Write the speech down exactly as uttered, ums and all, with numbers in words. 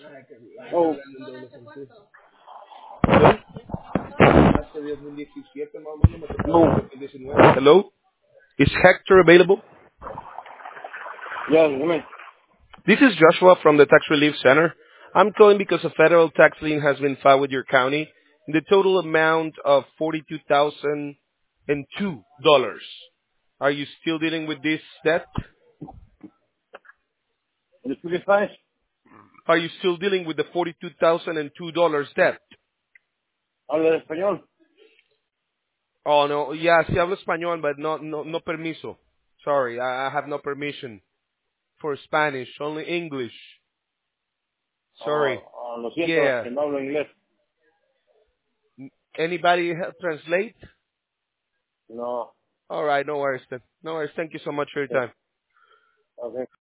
Oh, Hello? no. Hello? Is Hector available? Ya, dime. This is Joshua from the Tax Relief Center. I'm calling because a federal tax lien has been filed with your county in the total amount of forty-two thousand two dollars. Are you still dealing with this debt? ¿You speak Spanish? Are you still dealing with the forty-two thousand two dollars debt? ¿Habla español? Oh, no. Yeah, sí hablo español, but no, no, no permiso. Sorry, I, I have no permission for Spanish, only English. Sorry. Oh, oh, lo siento, Yeah. que no hablo inglés. Anybody help translate? No. All right, no worries then. No worries. Thank you so much for your time. Okay.